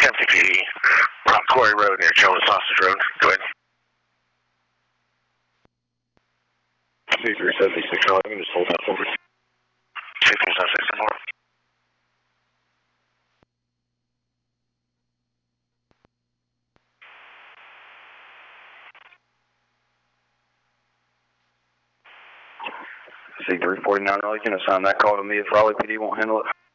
MCPD, Rock Quarry Road near Jones Sausage Road. Go ahead. C376, you can just hold that for me. C376 more. C349, you can assign that call to me if Raleigh PD won't handle it.